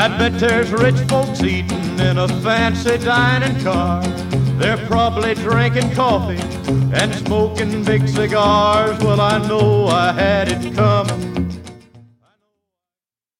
I bet there's rich folks eating in a fancy dining car. They're probably drinking coffee and smoking big cigars. Well, I know I had it coming.